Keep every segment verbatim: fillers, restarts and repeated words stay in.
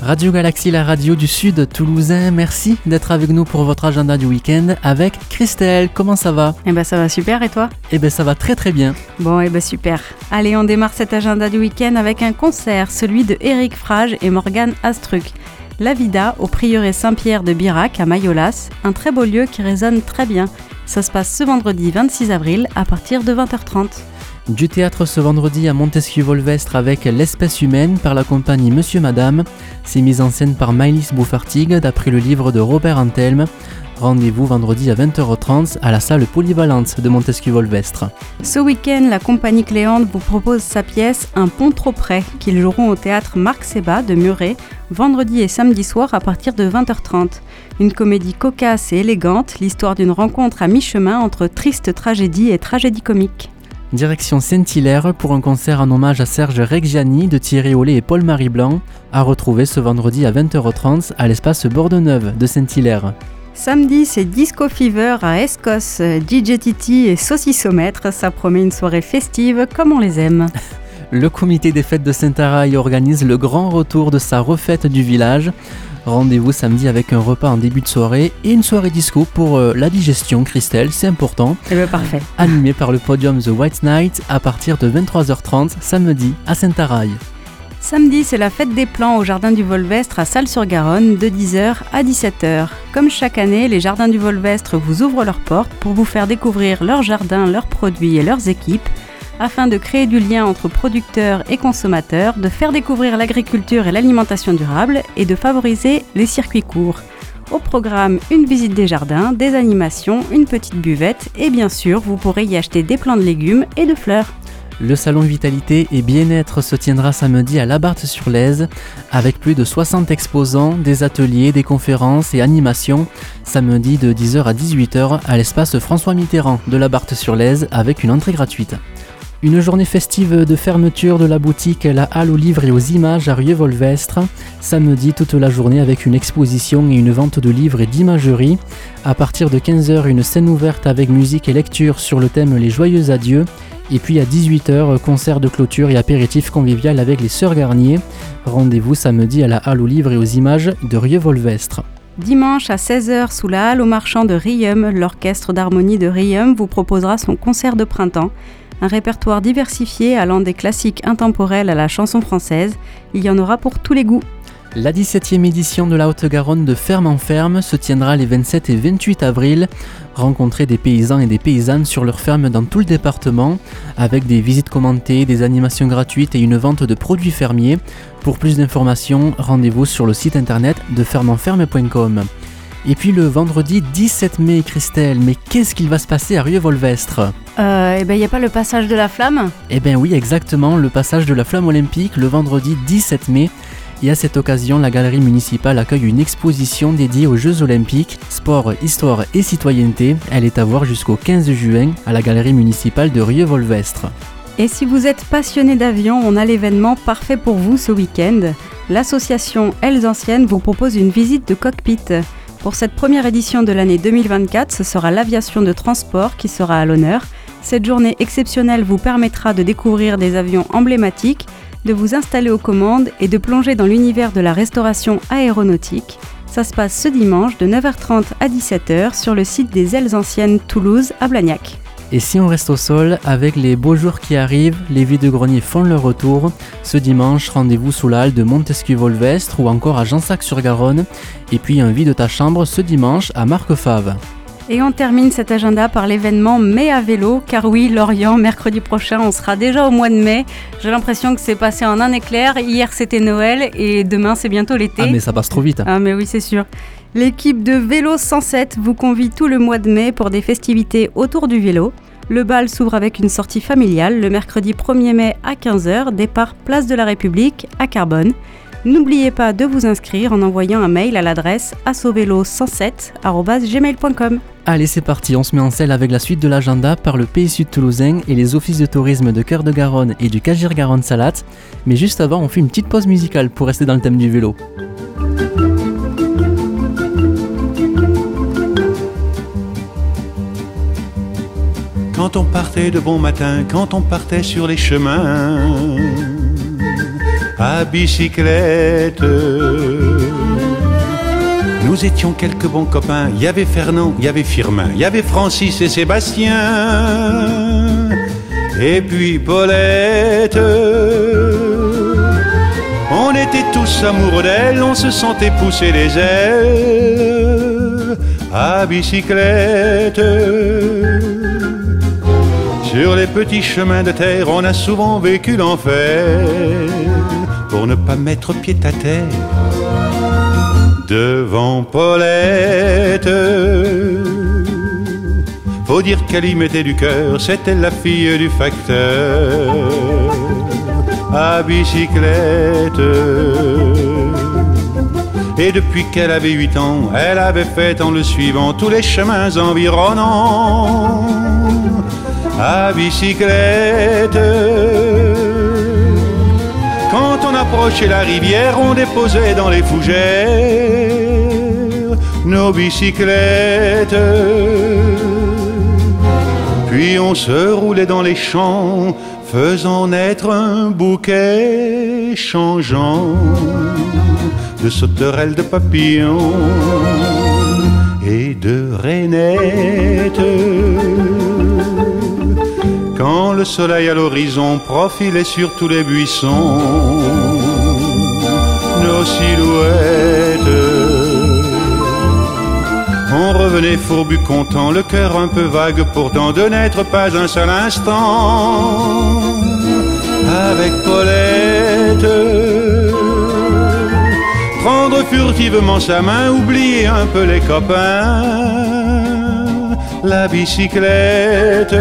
Radio Galaxie, la radio du Sud toulousain, merci d'être avec nous pour votre agenda du week-end avec Christelle. Comment ça va ? Eh ben ça va super, et toi ? Eh ben ça va très très bien. Bon, eh ben super. Allez, on démarre cet agenda du week-end avec un concert, celui de Eric Frage et Morgane Astruc. La Vida au prieuré Saint-Pierre de Birac à Mayolas, un très beau lieu qui résonne très bien. Ça se passe ce vendredi vingt-six avril à partir de vingt heures trente. Du théâtre ce vendredi à Montesquieu-Volvestre avec L'espèce humaine par la compagnie Monsieur Madame. C'est mis en scène par Maëlys Bouffartigue d'après le livre de Robert Antelme. Rendez-vous vendredi à vingt heures trente à la salle polyvalente de Montesquieu-Volvestre. Ce week-end, la compagnie Cléante vous propose sa pièce Un pont trop près qu'ils joueront au théâtre Marc Sébat de Muret vendredi et samedi soir à partir de vingt heures trente. Une comédie cocasse et élégante, l'histoire d'une rencontre à mi-chemin entre triste tragédie et tragédie comique. Direction Saint-Hilaire pour un concert en hommage à Serge Reggiani de Thierry Hollet et Paul-Marie Blanc, à retrouver ce vendredi à vingt heures trente à l'espace Bordeneuve de Saint-Hilaire. Samedi, c'est Disco Fever à Escos, D J Titi et Saucissomètre, ça promet une soirée festive comme on les aime. Le comité des fêtes de Saint-Araï organise le grand retour de sa refête du village. Rendez-vous samedi avec un repas en début de soirée et une soirée disco pour euh, la digestion, Christelle, c'est important. Eh bien, parfait. Animé par le podium The White Knight à partir de vingt-trois heures trente samedi à Saint-Araï. Samedi, c'est la fête des plants au Jardin du Volvestre à Salles-sur-Garonne de dix heures à dix-sept heures. Comme chaque année, les Jardins du Volvestre vous ouvrent leurs portes pour vous faire découvrir leurs jardins, leurs produits et leurs équipes, afin de créer du lien entre producteurs et consommateurs, de faire découvrir l'agriculture et l'alimentation durable et de favoriser les circuits courts. Au programme, une visite des jardins, des animations, une petite buvette et bien sûr, vous pourrez y acheter des plants de légumes et de fleurs. Le salon Vitalité et Bien-être se tiendra samedi à Labarthe-sur-Lèze avec plus de soixante exposants, des ateliers, des conférences et animations. Samedi de dix heures à dix-huit heures à l'espace François Mitterrand de Labarthe-sur-Lèze avec une entrée gratuite. Une journée festive de fermeture de la boutique La Halle aux livres et aux images à Rieux-Volvestre. Samedi toute la journée avec une exposition et une vente de livres et d'imagerie. À partir de quinze heures, une scène ouverte avec musique et lecture sur le thème Les Joyeux Adieux. Et puis à dix-huit heures, concert de clôture et apéritif convivial avec les Sœurs Garnier. Rendez-vous samedi à la Halle aux livres et aux images de Rieux-Volvestre. Dimanche à seize heures sous la Halle aux marchands de Riom, l'orchestre d'harmonie de Riom vous proposera son concert de printemps. Un répertoire diversifié allant des classiques intemporels à la chanson française. Il y en aura pour tous les goûts. La dix-septième édition de la Haute-Garonne de Ferme en Ferme se tiendra les vingt-sept et vingt-huit avril. Rencontrez des paysans et des paysannes sur leurs fermes dans tout le département, avec des visites commentées, des animations gratuites et une vente de produits fermiers. Pour plus d'informations, rendez-vous sur le site internet de ferme en ferme point com. Et puis le vendredi dix-sept mai, Christelle, mais qu'est-ce qu'il va se passer à Rieux-Volvestre ? Euh, eh ben, il n'y a pas le passage de la flamme ? Eh bien oui, exactement, le passage de la flamme olympique le vendredi dix-sept mai. Et à cette occasion, la galerie municipale accueille une exposition dédiée aux Jeux Olympiques, sport, histoire et citoyenneté. Elle est à voir jusqu'au quinze juin à la galerie municipale de Rieux-Volvestre. Et si vous êtes passionné d'avion, on a l'événement parfait pour vous ce week-end. L'association Elles Anciennes vous propose une visite de cockpit. Pour cette première édition de l'année deux mille vingt-quatre, ce sera l'aviation de transport qui sera à l'honneur. Cette journée exceptionnelle vous permettra de découvrir des avions emblématiques, de vous installer aux commandes et de plonger dans l'univers de la restauration aéronautique. Ça se passe ce dimanche de neuf heures trente à dix-sept heures sur le site des Elles Anciennes Toulouse à Blagnac. Et si on reste au sol, avec les beaux jours qui arrivent, les vides-greniers font leur retour. Ce dimanche, rendez-vous sous la halle de Montesquieu-Volvestre ou encore à Jansac-sur-Garonne. Et puis un vide ta chambre ce dimanche à Marquefave. Et on termine cet agenda par l'événement Mai à vélo, car oui, Lorient, mercredi prochain, on sera déjà au mois de mai. J'ai l'impression que c'est passé en un éclair. Hier, c'était Noël et demain, c'est bientôt l'été. Ah mais ça passe trop vite. Ah mais oui, c'est sûr. L'équipe de Vélo cent sept vous convie tout le mois de mai pour des festivités autour du vélo. Le bal s'ouvre avec une sortie familiale le mercredi premier mai à quinze heures, départ Place de la République à Carbone. N'oubliez pas de vous inscrire en envoyant un mail à l'adresse assovélo cent sept arobase gmail point com. Allez, c'est parti, on se met en selle avec la suite de l'agenda par le Pays Sud toulousain et les offices de tourisme de Cœur de Garonne et du Cagir-Garonne-Salat. Mais juste avant, on fait une petite pause musicale pour rester dans le thème du vélo. Quand on partait de bon matin, quand on partait sur les chemins à bicyclette, nous étions quelques bons copains. Il y avait Fernand, il y avait Firmin, il y avait Francis et Sébastien. Et puis Paulette. On était tous amoureux d'elle, on se sentait pousser les ailes à bicyclette. Sur les petits chemins de terre, on a souvent vécu l'enfer pour ne pas mettre pied à terre devant Paulette. Faut dire qu'elle y mettait du cœur, c'était la fille du facteur à bicyclette. Et depuis qu'elle avait huit ans, elle avait fait en le suivant tous les chemins environnants à bicyclette. Quand on approchait la rivière, on déposait dans les fougères nos bicyclettes. Puis on se roulait dans les champs, faisant naître un bouquet changeant de sauterelles, de papillons et de rainettes. Quand le soleil à l'horizon profilait sur tous les buissons nos silhouettes, on revenait fourbu content, le cœur un peu vague pourtant de n'être pas un seul instant avec Paulette. Prendre furtivement sa main, oublier un peu les copains, la bicyclette.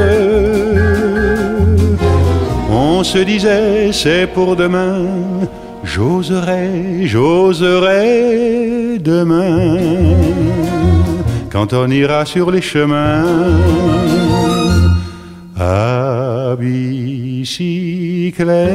On se disait c'est pour demain, j'oserai, j'oserai demain, quand on ira sur les chemins à bicyclette.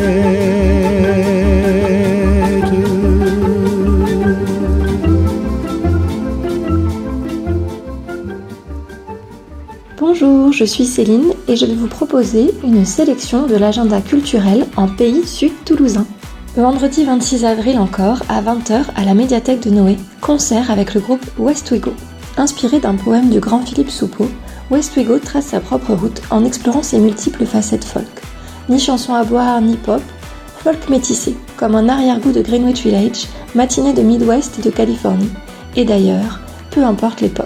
Bonjour, je suis Céline et je vais vous proposer une sélection de l'agenda culturel en pays sud toulousain. Vendredi vingt-six avril encore, à vingt heures, à la médiathèque de Noé, concert avec le groupe Westwego. Inspiré d'un poème du grand Philippe Soupeau, Westwego trace sa propre route en explorant ses multiples facettes folk. Ni chanson à boire, ni pop, folk métissé, comme un arrière-goût de Greenwich Village, matinée de Midwest et de Californie. Et d'ailleurs, peu importe l'époque.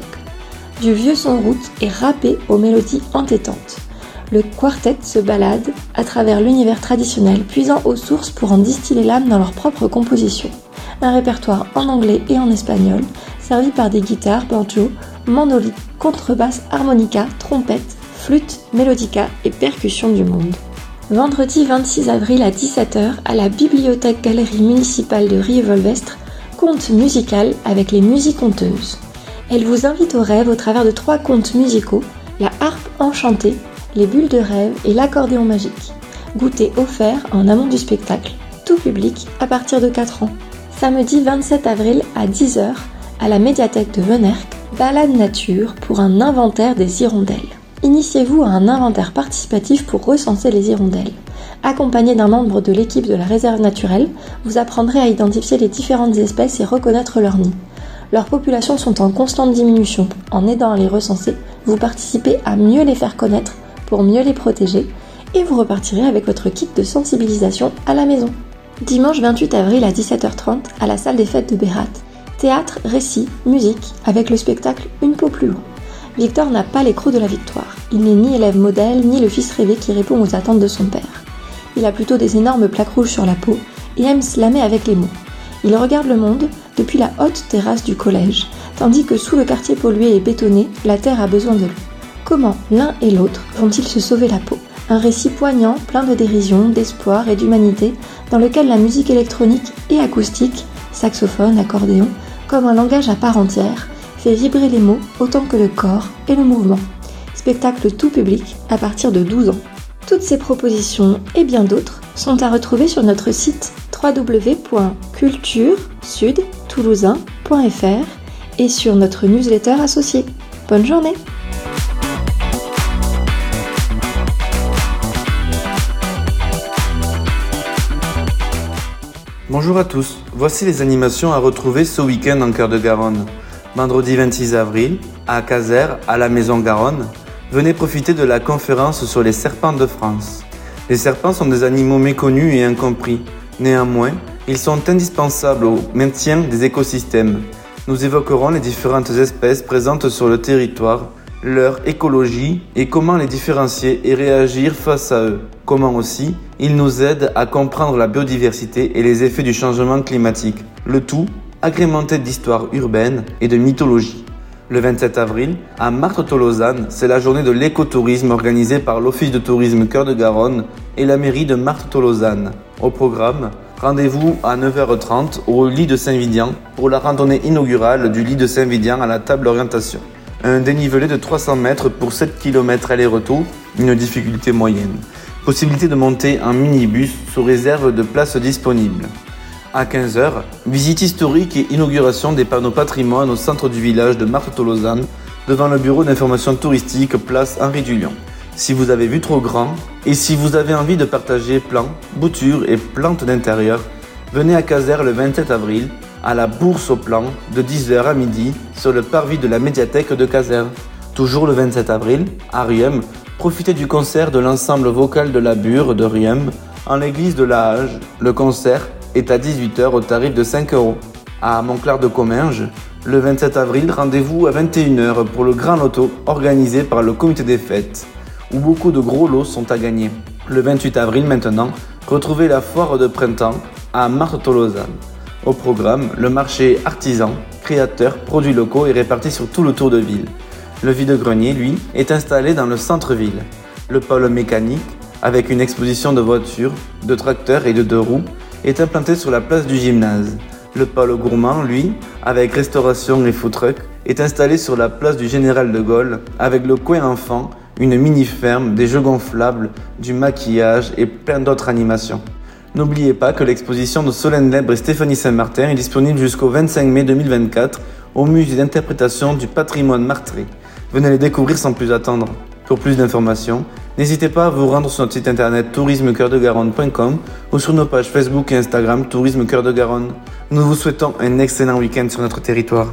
Du vieux son route et rappé aux mélodies entêtantes. Le quartet se balade à travers l'univers traditionnel, puisant aux sources pour en distiller l'âme dans leur propre composition. Un répertoire en anglais et en espagnol, servi par des guitares, banjo, mandoline, contrebasse, harmonica, trompette, flûte, mélodica et percussions du monde. Vendredi vingt-six avril à dix-sept heures, à la Bibliothèque Galerie Municipale de Rieux-Volvestre, conte musical avec les musiconteuses. Elle vous invite au rêve au travers de trois contes musicaux, la harpe enchantée, les bulles de rêve et l'accordéon magique. Goûter offert en amont du spectacle, tout public à partir de quatre ans. Samedi vingt-sept avril à dix heures, à la médiathèque de Venerque, balade nature pour un inventaire des hirondelles. Initiez-vous à un inventaire participatif pour recenser les hirondelles. Accompagné d'un membre de l'équipe de la réserve naturelle, vous apprendrez à identifier les différentes espèces et reconnaître leurs nids. Leurs populations sont en constante diminution. En aidant à les recenser, vous participez à mieux les faire connaître pour mieux les protéger et vous repartirez avec votre kit de sensibilisation à la maison. Dimanche vingt-huit avril à dix-sept heures trente à la salle des fêtes de Bérat. Théâtre, récit, musique avec le spectacle Une peau plus loin. Victor n'a pas les crocs de la victoire. Il n'est ni élève modèle ni le fils rêvé qui répond aux attentes de son père. Il a plutôt des énormes plaques rouges sur la peau et aime slammer avec les mots. Il regarde le monde depuis la haute terrasse du collège, tandis que sous le quartier pollué et bétonné, la terre a besoin de lui. Comment l'un et l'autre vont-ils se sauver la peau ? Un récit poignant, plein de dérision, d'espoir et d'humanité, dans lequel la musique électronique et acoustique, saxophone, accordéon, comme un langage à part entière, fait vibrer les mots autant que le corps et le mouvement. Spectacle tout public à partir de douze ans. Toutes ces propositions et bien d'autres sont à retrouver sur notre site w w w point culture sud toulousain point f r et sur notre newsletter associée. Bonne journée! Bonjour à tous, voici les animations à retrouver ce week-end en Cœur de Garonne. Vendredi vingt-six avril, à Casères, à la Maison Garonne, venez profiter de la conférence sur les serpents de France. Les serpents sont des animaux méconnus et incompris. Néanmoins, ils sont indispensables au maintien des écosystèmes. Nous évoquerons les différentes espèces présentes sur le territoire, leur écologie et comment les différencier et réagir face à eux. Comment aussi, ils nous aident à comprendre la biodiversité et les effets du changement climatique. Le tout agrémenté d'histoires urbaines et de mythologie. Le vingt-sept avril, à Martres-Tolosane, c'est la journée de l'écotourisme organisée par l'Office de tourisme Cœur de Garonne et la mairie de Martres-Tolosane. Au programme, rendez-vous à neuf heures trente au lit de Saint-Vidian pour la randonnée inaugurale du lit de Saint-Vidian à la table orientation. Un dénivelé de trois cents mètres pour sept kilomètres aller-retour, une difficulté moyenne. Possibilité de monter en minibus sous réserve de places disponibles. À quinze heures, visite historique et inauguration des panneaux patrimoine au centre du village de Martres-Tolosane, devant le bureau d'information touristique place Henri Dulion. Si vous avez vu trop grand et si vous avez envie de partager plans, boutures et plantes d'intérieur, venez à Casères le vingt-sept avril à la bourse au plan de dix heures à midi sur le parvis de la médiathèque de Casères. Toujours le vingt-sept avril, à Riom, profitez du concert de l'ensemble vocal de la Bure de Riom en l'église de la Hage. Le concert est à dix-huit heures au tarif de cinq euros. À Montclar-de-Comminges, le vingt-sept avril, rendez-vous à vingt et une heures pour le grand loto organisé par le comité des fêtes, où beaucoup de gros lots sont à gagner. Le vingt-huit avril maintenant, retrouvez la foire de printemps à Martres-Tolosane. Au programme, le marché artisan, créateurs, produits locaux est réparti sur tout le tour de ville. Le vide-grenier, lui, est installé dans le centre-ville. Le pôle mécanique, avec une exposition de voitures, de tracteurs et de deux roues, est implanté sur la place du gymnase. Le pôle gourmand, lui, avec restauration et food truck, est installé sur la place du Général de Gaulle, avec le coin enfant, une mini-ferme, des jeux gonflables, du maquillage et plein d'autres animations. N'oubliez pas que l'exposition de Solène Lèbre et Stéphanie Saint-Martin est disponible jusqu'au vingt-cinq mai deux mille vingt-quatre au musée d'interprétation du patrimoine martré. Venez les découvrir sans plus attendre. Pour plus d'informations, n'hésitez pas à vous rendre sur notre site internet tourisme cœur de garonne point com ou sur nos pages Facebook et Instagram Tourisme Cœur de Garonne. Nous vous souhaitons un excellent week-end sur notre territoire.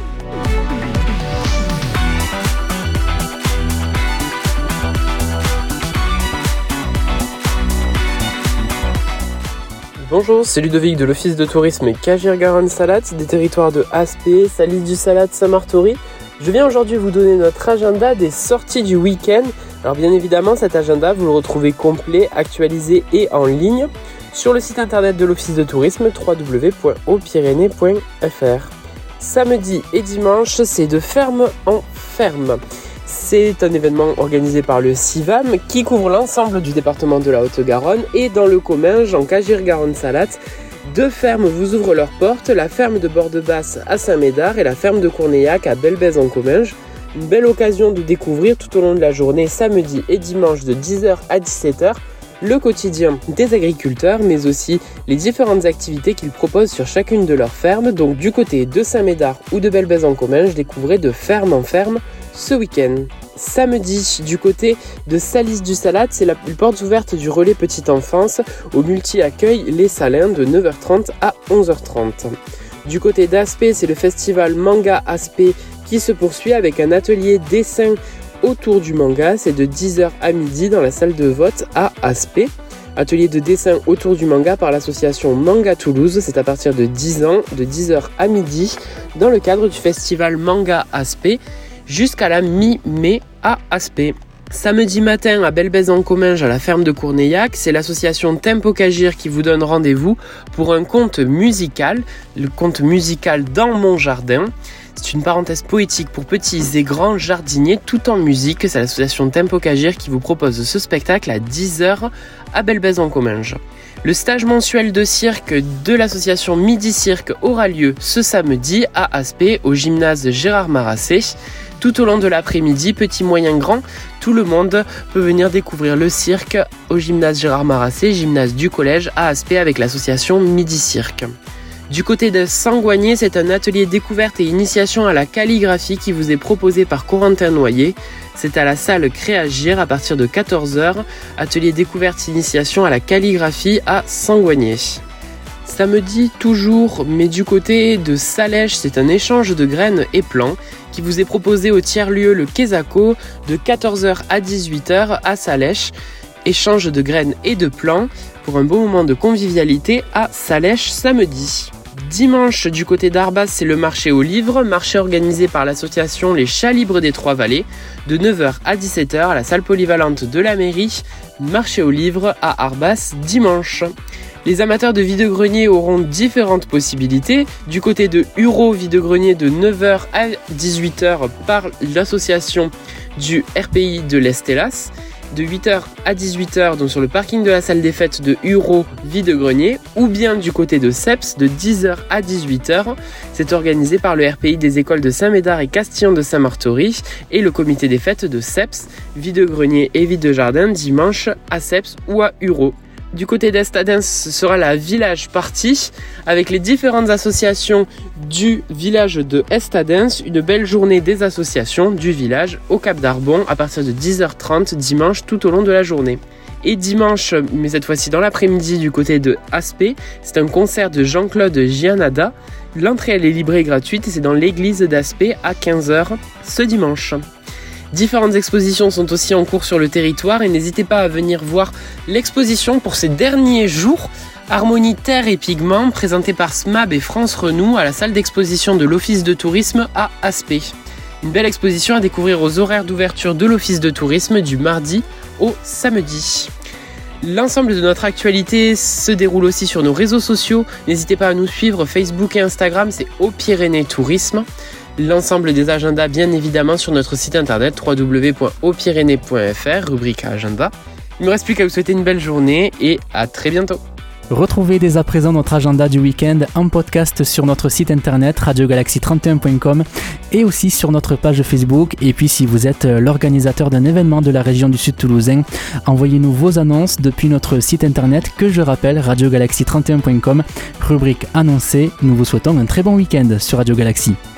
Bonjour, c'est Ludovic de l'Office de tourisme Cagir-Garonne-Salatte, des territoires de Aspé, Salis-du-Salatte, Saint-Martory. Je viens aujourd'hui vous donner notre agenda des sorties du week-end. Alors bien évidemment, cet agenda, vous le retrouvez complet, actualisé et en ligne sur le site internet de l'Office de tourisme w w w point haut pyrénées point f r. Samedi et dimanche, c'est de ferme en ferme. C'est un événement organisé par le CIVAM qui couvre l'ensemble du département de la Haute-Garonne et dans le Comminges, en Cagir-Garonne-Salatte. Deux fermes vous ouvrent leurs portes, la ferme de Bordebasse à Saint-Médard et la ferme de Cournaillac à Belbèze-en-Comminges. Une belle occasion de découvrir tout au long de la journée, samedi et dimanche de dix heures à dix-sept heures, le quotidien des agriculteurs, mais aussi les différentes activités qu'ils proposent sur chacune de leurs fermes. Donc du côté de Saint-Médard ou de Belbèze-en-Comminges, découvrez de ferme en ferme ce week-end. Samedi, du côté de Salis-du-Salatte, c'est la porte ouverte du relais petite enfance au multi-accueil Les Salins de neuf heures trente à onze heures trente. Du côté d'Aspé, c'est le festival Manga Aspé qui se poursuit avec un atelier dessin autour du manga. C'est de dix heures à midi dans la salle de vote à Aspé. Atelier de dessin autour du manga par l'association Manga Toulouse. C'est à partir de dix ans, de dix heures à midi, dans le cadre du festival Manga Aspé, jusqu'à la mi-mai à Aspé. Samedi matin à Belbèze-en-Comminges à la ferme de Cournaillac, c'est l'association Tempo Cagir qui vous donne rendez-vous pour un conte musical, le conte musical Dans mon jardin. C'est une parenthèse poétique pour petits et grands jardiniers tout en musique. C'est l'association Tempo Cagir qui vous propose ce spectacle à dix heures à Belbèze-en-Comminges. Le stage mensuel de cirque de l'association Midi Cirque aura lieu ce samedi à Aspé au gymnase Gérard Marassé. Tout au long de l'après-midi, petit, moyen, grand, tout le monde peut venir découvrir le cirque au gymnase Gérard Marassé, gymnase du collège à Aspé avec l'association Midi Cirque. Du côté de Sangoigné, c'est un atelier découverte et initiation à la calligraphie qui vous est proposé par Corentin Noyer. C'est à la salle Créagir à partir de quatorze heures. Atelier découverte et initiation à la calligraphie à Sangoigné. Samedi toujours, mais du côté de Salèche, c'est un échange de graines et plants qui vous est proposé au tiers-lieu le Quesaco de quatorze heures à dix-huit heures à Salèche. Échange de graines et de plants pour un beau moment de convivialité à Salèche samedi. Dimanche, du côté d'Arbas, c'est le marché aux livres, marché organisé par l'association Les Chats Libres des Trois-Vallées, de neuf heures à dix-sept heures à la salle polyvalente de la mairie, marché aux livres à Arbas dimanche. Les amateurs de vide-grenier auront différentes possibilités. Du côté de Huro, vide-grenier de neuf heures à dix-huit heures par l'association du R P I de l'Estelas. De huit heures à dix-huit heures donc sur le parking de la salle des fêtes de Huro, vide-grenier, ou bien du côté de Seps de dix heures à dix-huit heures. C'est organisé par le R P I des écoles de Saint-Médard et Castillon de Saint-Martory et le comité des fêtes de Seps, vide-grenier et vide-jardin dimanche à Seps ou à Huro. Du côté d'Estadens, ce sera la village party avec les différentes associations du village de Estadens. Une belle journée des associations du village au Cap d'Arbon à partir de dix heures trente dimanche tout au long de la journée. Et dimanche, mais cette fois-ci dans l'après-midi du côté de Aspé, c'est un concert de Jean-Claude Gianada. L'entrée elle est libre et gratuite et c'est dans l'église d'Aspé à quinze heures ce dimanche. Différentes expositions sont aussi en cours sur le territoire et n'hésitez pas à venir voir l'exposition pour ces derniers jours Harmonie Terre et Pigments présentée par S M A B et France Renou à la salle d'exposition de l'Office de tourisme à Aspé. Une belle exposition à découvrir aux horaires d'ouverture de l'Office de tourisme du mardi au samedi. L'ensemble de notre actualité se déroule aussi sur nos réseaux sociaux. N'hésitez pas à nous suivre Facebook et Instagram, c'est Haut-Pyrénées Tourisme. L'ensemble des agendas bien évidemment sur notre site internet w w w point haut pyrénées point f r, rubrique agenda. Il ne me reste plus qu'à vous souhaiter une belle journée et à très bientôt. Retrouvez dès à présent notre agenda du week-end en podcast sur notre site internet radio galaxie trente et un point com et aussi sur notre page Facebook. Et puis si vous êtes l'organisateur d'un événement de la région du Sud Toulousain, envoyez-nous vos annonces depuis notre site internet que je rappelle radio galaxie trente et un point com, rubrique annoncée. Nous vous souhaitons un très bon week-end sur Radio Galaxie.